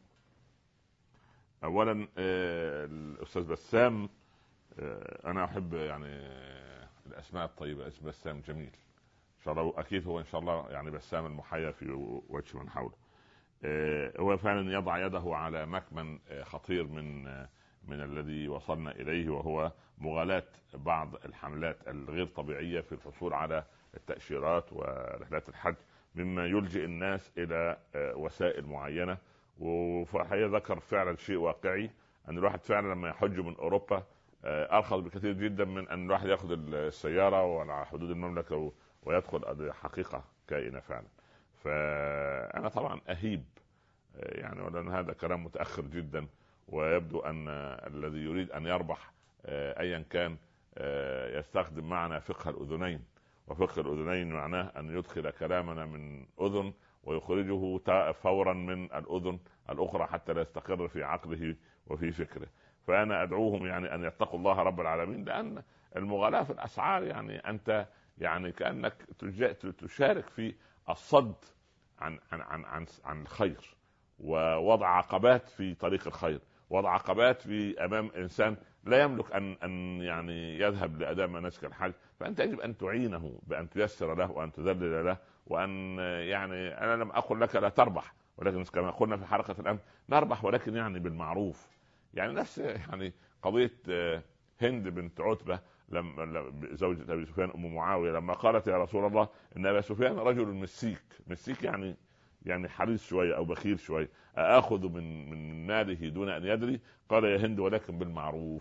أولا آه الأستاذ بسام، أنا أحب يعني الأسماء الطيبة، اسم بسام جميل إن شاء الله، أكيد هو إن شاء الله يعني بسام المحيا في وجه من حوله. هو فعلا يضع يده على مكمن خطير من من الذي وصلنا إليه، وهو مغالاة بعض الحملات الغير طبيعية في الحصول على التأشيرات ورحلات الحج، مما يلجئ الناس إلى وسائل معينة. وفحقيقة ذكر فعلا شيء واقعي، أن الواحد فعلا لما يحج من أوروبا أرخص بكثير جدا من أن الواحد يأخذ السيارة وعلى حدود المملكة ويدخل. هذه حقيقة كائنة فعلا. فأنا طبعا أهيب يعني، ولأن هذا كلام متأخر جدا، ويبدو أن الذي يريد أن يربح أيا كان يستخدم معنا فقه الأذنين، وفقه الأذنين معناه أن يدخل كلامنا من أذن ويخرجه فورا من الأذن الأخرى حتى لا يستقر في عقله وفي فكره. فأنا أدعوهم يعني أن يتقوا الله رب العالمين، لأن المغالاة في الأسعار يعني أنت يعني كأنك تشارك في الصد عن عن عن عن, عن الخير، ووضع عقبات في طريق الخير، وضع عقبات في أمام إنسان لا يملك أن أن يعني يذهب لأداء مناسك الحج. فأنت يجب أن تعينه بأن تيسر له وأن تذلل له، وأن يعني أنا لم أقل لك لا تربح، ولكن كما قلنا في حلقة الأمس نربح ولكن يعني بالمعروف. يعني نفس يعني قضية هند بنت عتبة لما زوجة أبي سفيان أم معاوية لما قالت يا رسول الله إن أبي سفيان رجل مسيك، مسيك يعني يعني حريص شوية أو بخيل شوية، أأخذ من من ماله دون أن يدري؟ قال يا هند ولكن بالمعروف.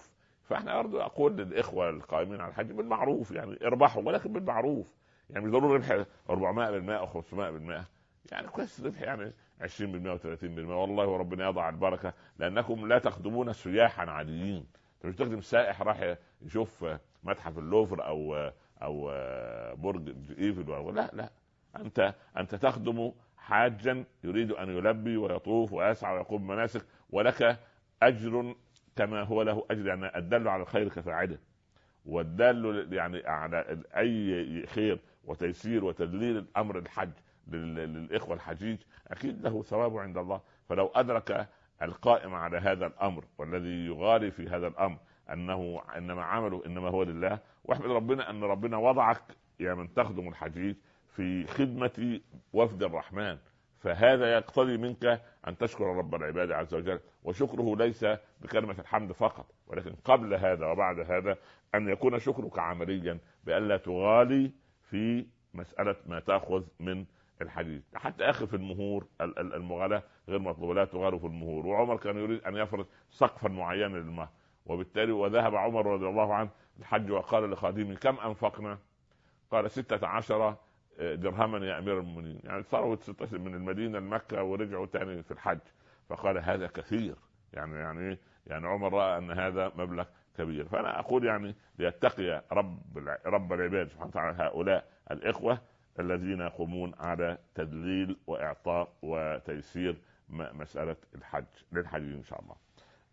فاحنا برضه اقول للاخوه القائمين على الحج بالمعروف، يعني اربحوا ولكن بالمعروف، يعني مش ضروري ربح أربعمائة بالمئة او خمسمائة بالمئة، يعني كويس ربح يعني عشرين بالمئة وثلاثين بالمئة، والله وربنا يضع البركه، لانكم لا تخدمون سياحا عاديين. انت مش تخدم سائح راح يشوف متحف اللوفر او او برج ايفل، لا لا، انت انت تخدم حاجا يريد ان يلبي ويطوف ويسعى ويقوم مناسك، ولك اجر كما هو له اجر، يعني الدل على الخير كفاعله، والدال يعني على اي خير وتيسير وتدليل الامر الحج للاخوه الحجيج اكيد له ثواب عند الله. فلو ادرك القائم على هذا الامر والذي يغالي في هذا الامر انه انما عمله انما هو لله، واحمد ربنا ان ربنا وضعك يا من تخدم الحجيج في خدمه وفد الرحمن، فهذا يقتضي منك ان تشكر رب العباد عز وجل، وشكره ليس بكلمه الحمد فقط، ولكن قبل هذا وبعد هذا ان يكون شكرك عمليا بألا تغالي في مساله ما تاخذ من الحديث. حتى اخر في المهور المغالاه غير مطلوبه، لا تغالوا في المهور. وعمر كان يريد ان يفرض سقفا معينا للمهر، وبالتالي وذهب عمر رضي الله عنه الحج وقال لخادمه كم انفقنا؟ قال ستة عشر درهما يا امير المؤمنين، يعني ثروه ستة من المدينه لمكه ورجعوا تاني في الحج. فقال هذا كثير، يعني يعني يعني عمر راى ان هذا مبلغ كبير. فانا اقول يعني ليتقي رب رب العباد سبحانه وتعالى هؤلاء الاخوه الذين يقومون على تدليل واعطاء وتيسير مساله الحج للحج ان شاء الله.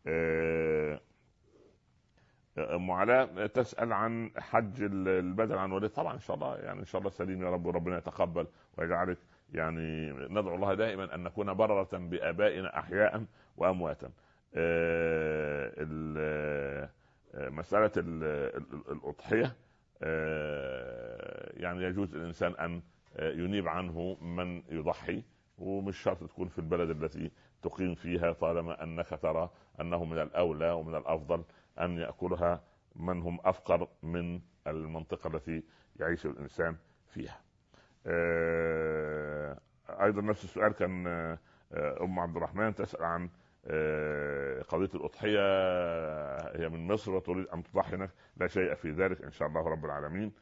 ام علاء تسال عن حج البدن عن ولد، طبعا ان شاء الله يعني ان شاء الله سليم يا رب، وربنا يتقبل ويجعلك، يعني ندعو الله دائما ان نكون بررة بابائنا احياء وامواتا. مساله الاضحيه يعني يجوز الانسان ان ينيب عنه من يضحي، ومش شرط تكون في البلد التي تقيم فيها، طالما انك ترى انه من الاولى ومن الافضل ان ياكلها من هم افقر من المنطقه التي يعيش الانسان فيها. ايضا نفس السؤال كان ام عبد الرحمن تسال عن قضيه الاضحيه، هي من مصر وتريد ان تضحي، لا شيء في ذلك ان شاء الله رب العالمين.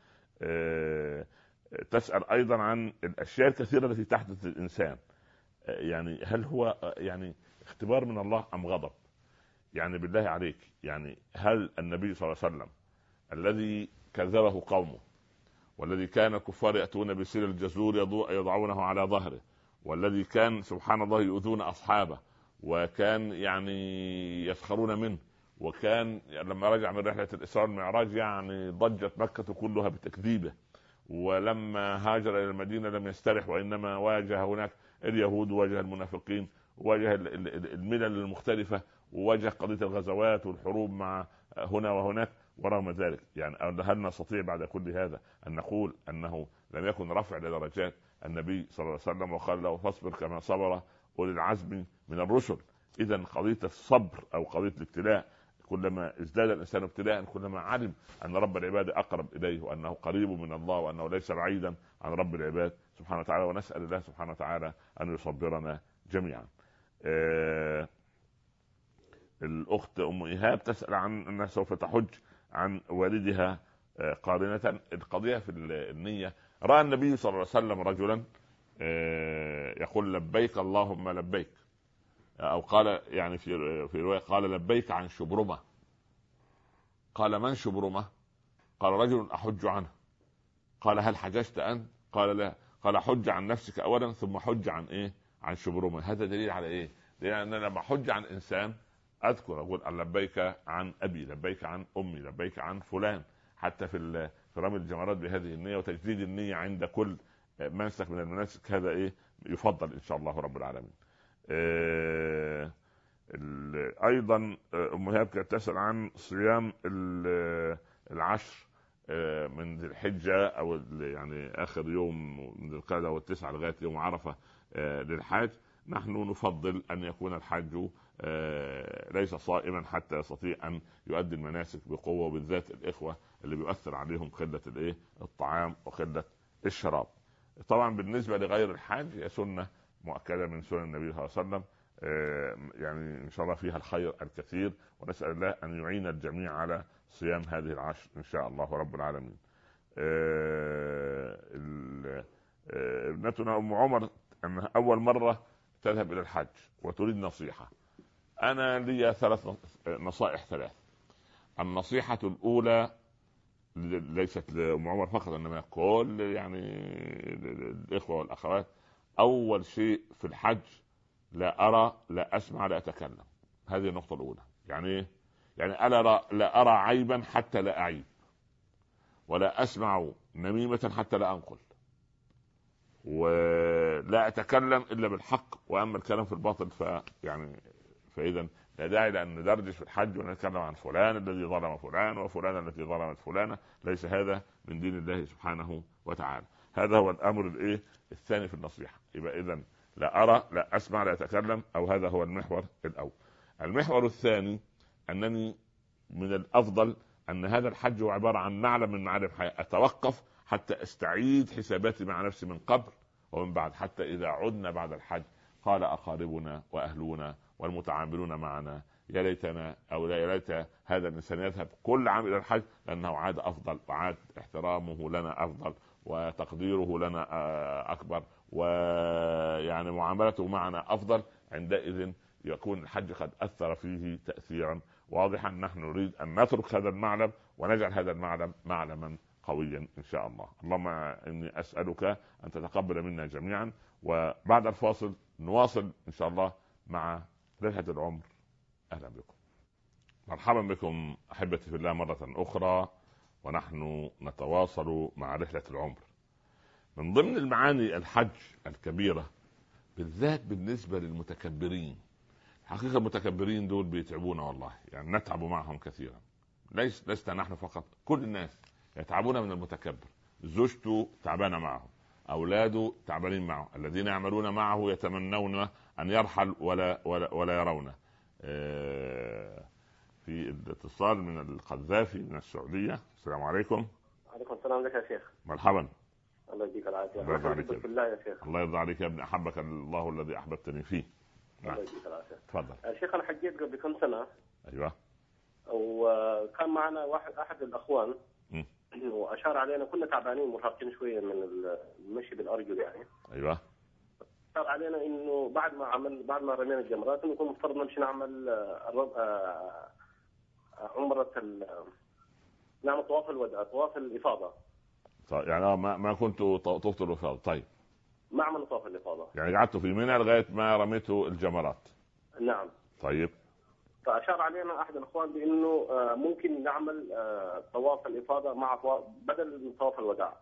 تسال ايضا عن الاشياء الكثيره التي تحدث للانسان، يعني هل هو يعني اختبار من الله ام غضب؟ يعني بالله عليك، يعني هل النبي صلى الله عليه وسلم الذي كذبه قومه، والذي كان الكفار يأتون بسير الجزور يضعونه على ظهره، والذي كان سبحان الله يؤذون أصحابه، وكان يعني يسخرون منه، وكان لما رجع من رحلة الإسراء والمعراج يعني ضجت مكة كلها بتكذيبه، ولما هاجر إلى المدينة لم يسترح، وإنما واجه هناك اليهود، وواجه المنافقين، وواجه الملل المختلفة، وواجه قضية الغزوات والحروب مع هنا وهناك. ورغم ذلك يعني هل نستطيع بعد كل هذا أن نقول أنه لم يكن رفع لدرجات النبي صلى الله عليه وسلم وقال له فاصبر كما صبر أولي العزم من الرسل؟ إذا قضية الصبر أو قضية الابتلاء، كلما ازداد الإنسان ابتلاء كلما علم أن رب العباد أقرب إليه، وأنه قريب من الله، وأنه ليس بعيدا عن رب العباد سبحانه وتعالى. ونسأل الله سبحانه وتعالى أن يصبرنا جميعا. آه الأخت أم إيهاب تسأل عن أنها سوف تحج عن والدها قارنة. القضية في النية. رأى النبي صلى الله عليه وسلم رجلا يقول لبيك اللهم لبيك، أو قال يعني في في رواية قال لبيك عن شبرمة. قال من شبرمة؟ قال رجل أحج عنه. قال هل حججت أنت؟ قال لا. قال حج عن نفسك أولا ثم حج عن إيه؟ عن شبرمة. هذا دليل على إيه؟ لأن أنا لما حج عن إنسان أذكر أقول لبيك عن أبي، لبيك عن أمي، لبيك عن فلان. حتى في في رمي الجمرات بهذه النية وتجديد النية عند كل منسك من المناسك، هذا إيه يفضل إن شاء الله رب العالمين. آه أيضا أم إيهاب كانت تسأل عن صيام العشر من ذي الحجة، أو يعني آخر يوم من ذي القعدة والتسعة لغاية يوم عرفة للحاج. نحن نفضل أن يكون الحج ليس صائما حتى يستطيع أن يؤدي المناسك بقوة، وبالذات الإخوة اللي بيؤثر عليهم قلة الإيه الطعام وقلة الشراب. طبعا بالنسبة لغير الحاج هي سنة مؤكدة من سنن النبي صلى الله عليه وسلم يعني إن شاء الله فيها الخير الكثير، ونسأل الله أن يعين الجميع على صيام هذه العشر إن شاء الله رب العالمين. ابنتنا أم عمر أنها أول مرة تذهب إلى الحج وتريد نصيحة. أنا لي ثلاث نصائح ثلاث. النصيحة الأولى ليست لأم عمر فقط، إنما كل يعني الإخوة والأخوات. أول شيء في الحج لا أرى لا أسمع لا أتكلم. هذه النقطة الأولى. يعني يعني أنا لا أرى عيبا حتى لا أعيب، ولا أسمع نميمة حتى لا أنقل، ولا أتكلم إلا بالحق، وأما الكلام في الباطل فيعني فإذا لا داعي لأن ندردش في الحج ونتكلم عن فلان الذي ظلم فلان وفلان التي ظلمت فلانة. ليس هذا من دين الله سبحانه وتعالى. هذا هو الأمر الإيه الثاني في النصيحة. يبقى إذن لا أرى لا أسمع لا أتكلم، أو هذا هو المحور الأول. المحور الثاني أنني من الأفضل أن هذا الحج هو عبارة عن معلم من معالم حياة. أتوقف حتى أستعيد حساباتي مع نفسي من قبل ومن بعد، حتى إذا عدنا بعد الحج قال أقاربنا وأهلنا والمتعاملون معنا يا ليتنا أو لا يا ليت هذا الإنسان يذهب كل عام إلى الحج، لأنه عاد أفضل، وعاد احترامه لنا أفضل، وتقديره لنا أكبر، ويعني معاملته معنا أفضل. عندئذ يكون الحج قد أثر فيه تأثيرا واضحا. نحن نريد أن نترك هذا المعلم ونجعل هذا المعلم معلما قويا إن شاء الله. اللهم إني أسألك أن تتقبل منا جميعا. وبعد الفاصل نواصل إن شاء الله مع رحلة العمر. أهلا بكم، مرحبا بكم أحبتي في الله مرة أخرى، ونحن نتواصل مع رحلة العمر. من ضمن المعاني الحج الكبيرة بالذات بالنسبة للمتكبرين. حقيقة المتكبرين دول بيتعبونا والله، يعني نتعب معهم كثيرا. ليس لست نحن فقط، كل الناس يتعبون من المتكبر. زوجته تعبانة معه، أولاده تعبانين معه، الذين يعملون معه يتمنون أن يرحل ولا ولا, ولا يرونه. في الاتصال من القذافي من السعودية. السلام عليكم. وعليكم السلام. لك يا شيخ. مرحبا. الله يديك العافية. الله يرضى عليك في الله يا شيخ. الله يرضى عليك يا ابني، أحبك الله الذي أحببتني فيه. الله يديك العافية. تفضل. يا شيخ أنا حجيت قبل كم سنة. أيوة. وكان معنا واحد أحد الأخوان م. وأشار علينا كنا تعبانين مرهقين شوية من المشي بالأرجل يعني. أيوة. أشار علينا إنه بعد ما عمل بعد ما رمينا الجمرات إنه كنا مفترض نمشي نعمل عمرة نعمل طواف الوداع طواف الإفاضة. طيب يعني ما ما كنتوا طوفتوا الإفاضة. طيب. ما عملنا طواف الإفاضة. يعني قعدتوا في منى لغاية ما رميتوا الجمرات. نعم. طيب. فأشار علينا أحد الأخوان بأنه ممكن نعمل طواف الإفاضة مع طواف بدل من طواف الوداع.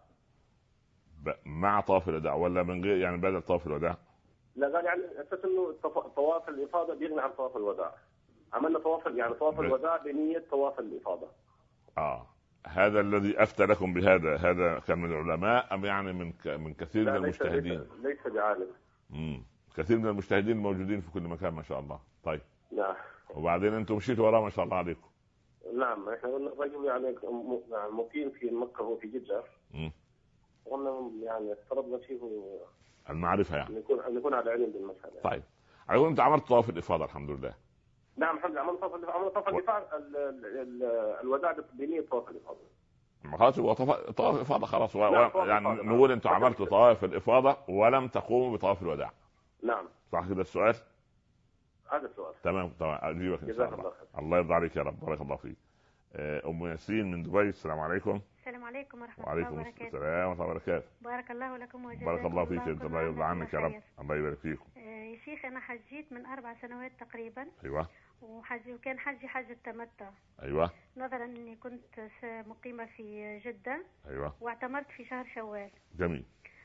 مع طواف الوداع ولا من غير يعني بدل طواف الوداع؟ لا قال يعني أساس إنه طواف الإفاضة بيغني عن طواف الوداع. عملنا طواف يعني طواف الوداع بنية طواف الإفاضة. آه هذا الذي أفتى لكم بهذا هذا كان من العلماء أم يعني من من كثير من المجتهدين؟ ليس, ليس بعالم. امم كثير من المجتهدين موجودين في كل مكان ما شاء الله. طيب. نعم. وبعدين أنتم مشيتوا وراه ما شاء الله عليكم. نعم احنا قلنا الرجل يعني مقيم في مكة وفي جدة. امم قلنا يعني افترضنا فيه المعرفة يعني نكون نكون على علم بالمسألة. طيب. على أنت عملت طواف الإفاضة الحمد لله. نعم الحمد لله عملنا طواف عملنا طواف الإفاضة الوداع بنية طواف الإفاضة. خلاص هو طواف الإفاضة خلاص و... نعم يعني نقول أنتم عملتوا طواف الإفاضة ولم تقوموا بطواف الوداع. نعم. صح كده السؤال؟ هذا السؤال. تمام تمام أجيبك إن شاء الله. الله, الله يرضى عليك يا رب. بارك الله فيك. أم ياسين من دبي. السلام عليكم. السلام عليكم ورحمة الله وعليكم وبركاته. السلام ورحمة الله وبركاته. بارك الله لكم وجزاكم بارك الله فيك. الله يرضى عنك يا رب. الله يبارك فيكم. يا شيخ أنا حجيت من أربع سنوات تقريبا. أيوة. وحجي وكان حجي حج التمتع. أيوة. نظرا إني كنت مقيمة في جدة. أيوة. واعتمرت في شهر شوال. جميل.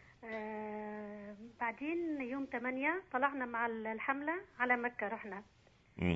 آه بعدين يوم ثمانية طلعنا مع الحملة على مكة رحنا. امم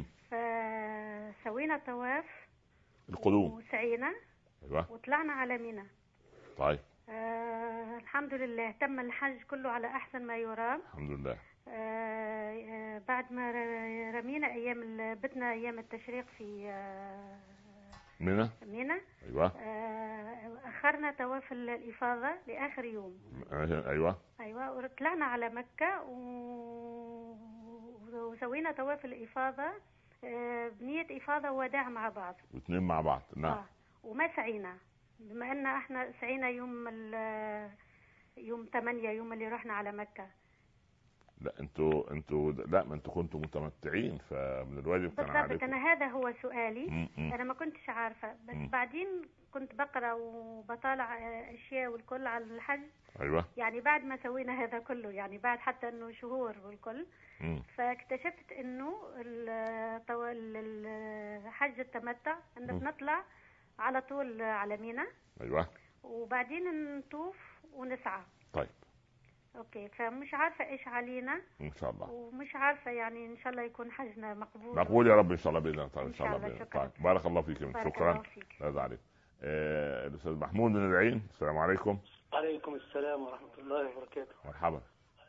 فسوينا طواف القدوم وسعينا. أيوة. وطلعنا على منى. طيب. آه الحمد لله تم الحج كله على أحسن ما يرام. الحمد لله. آه آه بعد ما رمينا أيام بتنا أيام التشريق في آه منى. منى. أيوة. آه أخرنا طواف الإفاضة لآخر يوم. أيوة. أيوة وطلعنا على مكة و... وسوينا طواف الإفاضة بنية إفاضة ووداع مع بعض الاثنين مع بعض. نعم. آه. وما سعينا، بما أن احنا سعينا يوم يوم ثمانية، يوم اللي رحنا على مكة. لا انتوا انتوا لا ما انتوا كنتوا متمتعين، فمن الواجب كان عليكم. بالضبط. انا هذا هو سؤالي. م -م. انا ما كنتش عارفه، بس م. بعدين كنت بقرا وبطالع اشياء والكل على الحج. ايوه. يعني بعد ما سوينا هذا كله، يعني بعد حتى انه شهور والكل، م. فاكتشفت انه الحج التمتع انه بنطلع على طول على منى. ايوه. وبعدين نطوف ونسعى. طيب. اوكي، فمش عارفه ايش علينا ان شاء الله، ومش عارفه يعني ان شاء الله يكون حجنا مقبول مقبول يا رب ان شاء الله باذن الله. ان شاء الله باذن الله. طيب. بارك الله فيك. شكرا. لا عليك. آه الاستاذ محمود من العين. السلام عليكم. وعليكم السلام ورحمه الله وبركاته. مرحبا.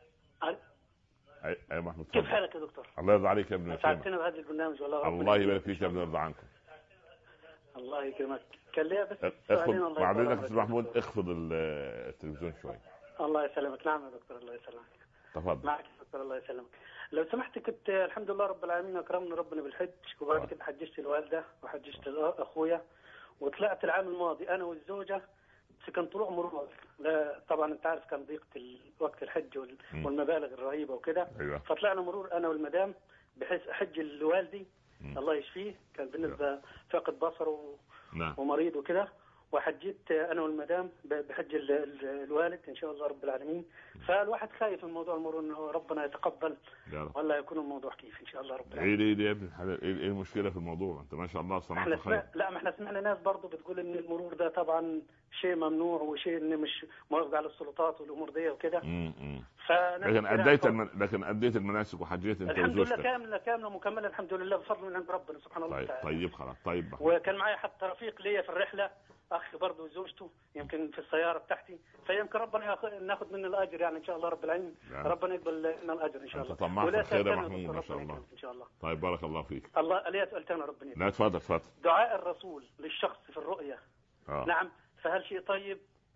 اي اي محمود، كيف حالك يا دكتور؟ الله يرضى عليك يا ابني. سعدتنا بهذا البرنامج والله. الله يبارك فيك يا ابني، يرضى عنكم. الله يكرمك. كان ليا بس اخفض بعد اذنك استاذ محمود، اخفض التلفزيون شوي. الله يسلمك. نعم يا دكتور، الله يسلمك. تفضل. معك يا دكتور، الله يسلمك. لو سمحت، كنت الحمد لله رب العالمين اكرمنا ربنا بالحج، وبعد كده حججت الوالده وحججت اخويا، وطلعت العام الماضي انا والزوجه، بس كان طلوع مرور. لا طبعا انت عارف كان ضيقه وقت الحج والمبالغ الرهيبه وكده. أيوة. فطلعنا مرور انا والمدام بحيث احج لوالدي الله يشفيه، كان بالنسبه فاقد بصره نعم. ومريض وكده، وحجيت انا والمدام بحج الوالد ان شاء الله رب العالمين. فالواحد خايف من موضوع المرور انه ربنا يتقبل ولا يكون الموضوع كيف ان شاء الله رب العالمين. ايه ايه يا ابني، ايه المشكله في الموضوع؟ انت ما شاء الله صنعت خير. لا، ما احنا سمعنا ناس برضه بتقول ان المرور ده طبعا شيء ممنوع وشيء انه مش موافق على السلطات والامور دي وكده. لكن اديت المن... لكن اديت المناسك وحجيت انت الحمد لله كامله كامله مكمله الحمد لله بفضل من عند ربنا سبحان الله طيب تعالى. طيب خلاص. طيب وكان معي حتى رفيق ليا في الرحله، اخ برضه وزوجته يمكن في السياره بتاعتي، فيمكن ربنا ناخذ منه الاجر يعني ان شاء الله رب العالمين. ربنا يقبل لنا الاجر ان شاء الله. طمعت خير يا محمود ما شاء الله. ان شاء الله. طيب بارك الله فيك. الله لي سؤال ثاني ربنا. لا تفضل تفضل. دعاء الرسول للشخص في الرؤيا آه. نعم، فهل شيء طيب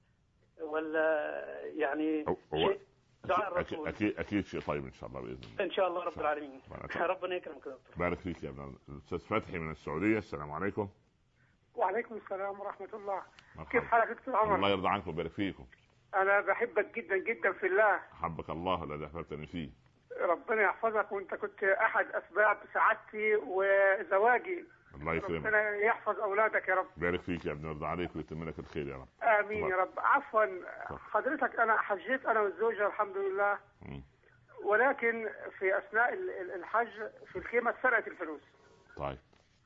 ولا يعني هو شيء دعاء الرسول؟ أكيد, اكيد اكيد شيء طيب ان شاء الله باذن الله. ان شاء الله رب العالمين. ربنا يكرمك يا دكتور. بارك فيك يا ابن الاستاذ فتحي من السعوديه. السلام عليكم. وعليكم السلام ورحمه الله. مرحبا. كيف حالك دكتور عمر؟ الله يرضى عنكم ويبارك فيكم. انا بحبك جدا جدا في الله. حبك الله الذي احببتني فيه. ربنا يحفظك، وانت كنت احد اسباب سعادتي وزواجي. الله يكرمك. ربنا يحفظ اولادك يا رب. بارك فيك يا ابن يرضى عليك ويتم لك الخير يا رب. امين يا رب. عفوا حضرتك، انا حجيت انا والزوجه الحمد لله، م. ولكن في اثناء الحج في الخيمه سرقت الفلوس. طيب.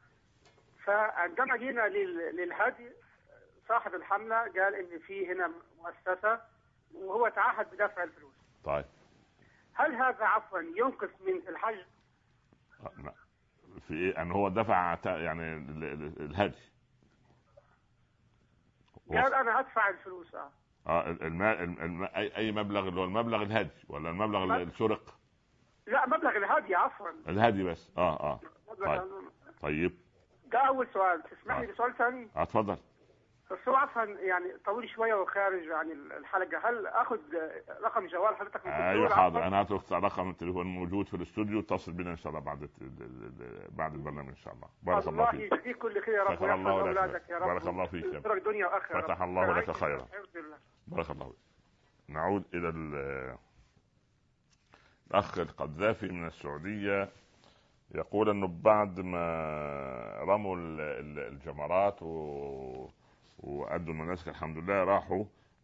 فعندما جينا للهدي، صاحب الحمله قال ان في هنا مؤسسه وهو تعهد بدفع الفلوس. طيب. هل هذا عفوا ينقص من الحج؟ لا. في ايه ان هو دفع يعني الهدي؟ قال انا هدفع الفلوس. اه اه المال الم... اي اي مبلغ اللي هو المبلغ الهدي ولا المبلغ اللي السرق؟ لا، مبلغ الهدي عفوا. الهدي بس. اه اه طيب. طيب ده اول سؤال. تسمح لي بسؤال ثاني؟ اه اتفضل. بس هو عفوا يعني طويل شويه وخارج عن الحلقه. هل اخذ رقم جوال حضرتك من الدكتور؟ ايوه حاضر، انا هترك رقم التليفون موجود في الاستوديو، اتصل بنا ان شاء الله بعد بعد البرنامج ان شاء الله. بارك الله فيك. الله يجزيك كل خير يا رب ويحفظ اولادك يا رب. بارك الله فيك يا رب. دنيا واخره. فتح الله لك خيرا. بارك الله فيك. نعود الى الاخ القذافي من السعوديه، يقول انه بعد ما رموا الجمرات و وأدوا المناسك الحمد لله راحوا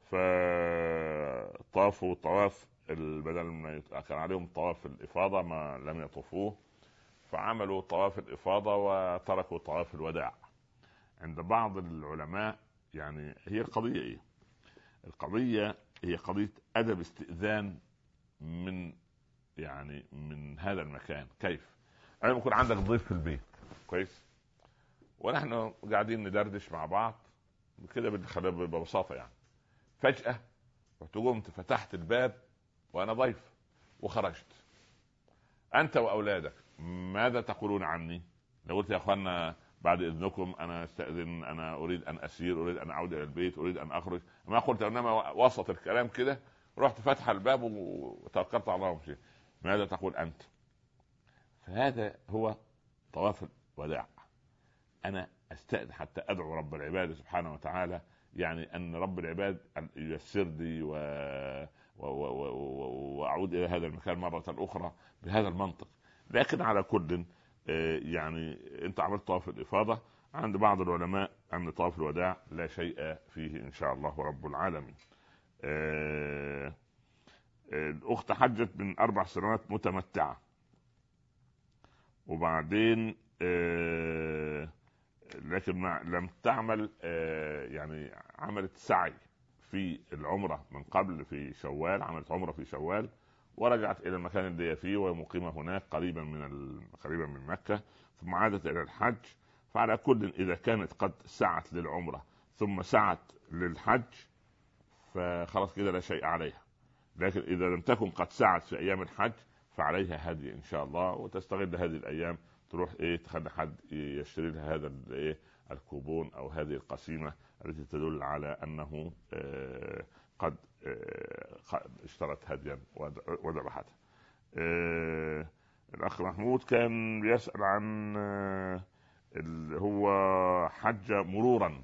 فطافوا طواف بدل ما كان عليهم طواف الإفاضة ما لم يطوفوه، فعملوا طواف الإفاضة وتركوا طواف الوداع. عند بعض العلماء يعني هي القضية إيه؟ القضية هي قضية أدب استئذان من يعني من هذا المكان. كيف؟ أنا يكون عندك ضيف في البيت كويس ونحن قاعدين ندردش مع بعض كده ببساطة يعني، فجأة قمت فتحت الباب وأنا ضيف وخرجت، أنت وأولادك ماذا تقولون عني؟ لو قلت يا أخوانا بعد إذنكم أنا استأذن، أنا أريد أن أسير، أريد أن أعود إلى البيت، أريد أن أخرج، ما قلت، إنما وسط الكلام كده رحت فتح الباب وتوكلت على الله ومشيت، ماذا تقول أنت؟ فهذا هو طواف الوداع. انا استأذن حتى ادعو رب العباد سبحانه وتعالى، يعني ان رب العباد ييسر لي و... و... و... و... واعود الى هذا المكان مره اخرى بهذا المنطق. لكن على كل يعني انت عملت طواف الافاضه، عند بعض العلماء ان طواف الوداع لا شيء فيه ان شاء الله رب العالمين. الاخت حجت من اربع سنوات متمتعه، وبعدين لكن ما لم تعمل يعني عملت سعي في العمره من قبل في شوال، عملت عمره في شوال ورجعت الى المكان اللي هي فيه ومقيمه هناك قريبا من ال... قريبا من مكه، ثم عادت الى الحج. فعلى كل اذا كانت قد سعت للعمره ثم سعت للحج فخلاص كده لا شيء عليها. لكن اذا لم تكن قد سعت في ايام الحج فعليها هدي ان شاء الله، وتستغل هذه الايام تروح ايه تخلي حد يشتري لها هذا الايه الكوبون او هذه القسيمه التي تدل على انه آه قد آه اشترت هديا وذبحتها. آه الاخ محمود كان بيسأل عن آه اللي هو حج مرورا،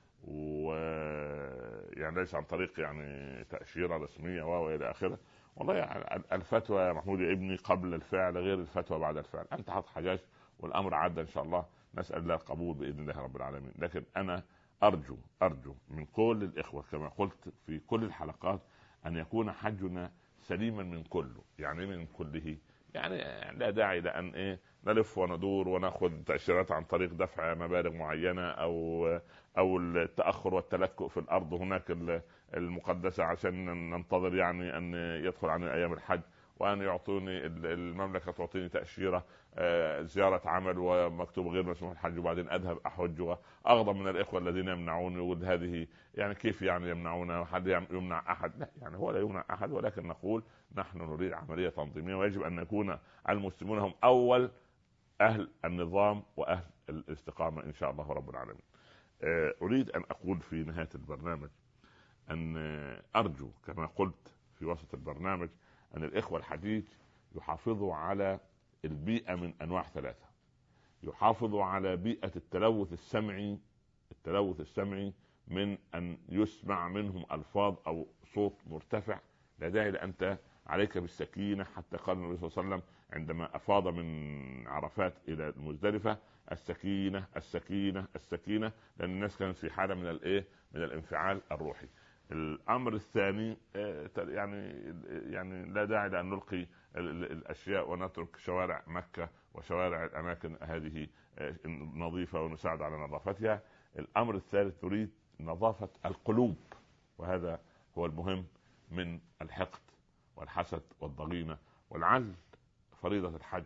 ويعني ليس عن طريق يعني تأشيرة رسمية والى اخره. والله يعني الفتوى يا محمود يا ابني قبل الفعل غير الفتوى بعد الفعل. انت حط حجاج والامر عدى ان شاء الله، نسأل الله القبول باذن الله رب العالمين. لكن انا ارجو ارجو من كل الاخوه كما قلت في كل الحلقات ان يكون حجنا سليما من كله. يعني من كله يعني لا داعي لان ايه نلف وندور وناخذ تأشيرات عن طريق دفع مبالغ معينه او او التاخر والتلكؤ في الارض هناك المقدسه عشان ننتظر يعني ان يدخل عن ايام الحج، وان يعطوني المملكه تعطيني تأشيره زياره عمل ومكتوب غير مسموح الحج وبعدين اذهب احج. واغضب من الاخوه الذين يمنعوني، ويقول هذه يعني كيف يعني يمنعونا وحد يمنع احد؟ لا يعني هو لا يمنع احد، ولكن نقول نحن نريد عمليه تنظيميه، ويجب ان نكون المسلمون هم اول اهل النظام واهل الاستقامه ان شاء الله رب العالمين. اريد ان اقول في نهايه البرنامج ان ارجو كما قلت في وسط البرنامج ان الاخوه الحجيج يحافظوا على البيئه من انواع ثلاثه. يحافظوا على بيئه التلوث السمعي، التلوث السمعي من ان يسمع منهم الفاظ او صوت مرتفع. لا داعي لانت عليك بالسكينه، حتى قال النبي صلى الله عليه وسلم عندما افاض من عرفات الى المزدلفه السكينه السكينه السكينه، لان الناس كانت في حاله من الايه من الانفعال الروحي. الامر الثاني يعني يعني لا داعي لان نلقي الاشياء ونترك شوارع مكه وشوارع الاماكن هذه نظيفه ونساعد على نظافتها. الامر الثالث نريد نظافه القلوب، وهذا هو المهم من الحقد والحسد والضغينه. ولعل فريضه الحج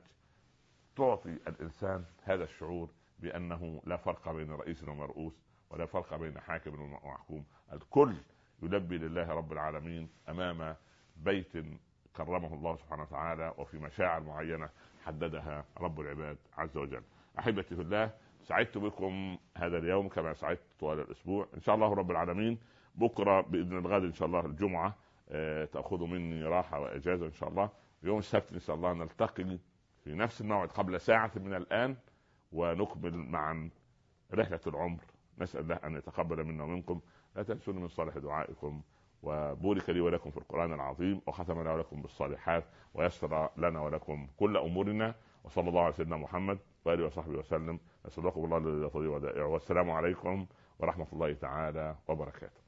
تعطي الانسان هذا الشعور بانه لا فرق بين رئيس ومرؤوس، ولا فرق بين حاكم ومحكوم، الكل يلبي لله رب العالمين امام بيت كرمه الله سبحانه وتعالى وفي مشاعر معينه حددها رب العباد عز وجل. احبتي في الله، سعدت بكم هذا اليوم كما سعدت طوال الاسبوع ان شاء الله رب العالمين. بكره باذن الغد ان شاء الله الجمعه أه تاخذوا مني راحه واجازه ان شاء الله. يوم السبت ان شاء الله نلتقي في نفس الموعد قبل ساعه من الان ونكمل معا رحله العمر. نسال الله ان يتقبل منا ومنكم. لا تنسوني من صالح دعائكم، وبورك لي ولكم في القرآن العظيم، وختم لنا ولكم بالصالحات، ويسر لنا ولكم كل أمورنا، وصلى الله على سيدنا محمد وآله وصحبه وسلم. نسألكم الله الذي لا تضيع ودائعه، والسلام عليكم ورحمة الله تعالى وبركاته.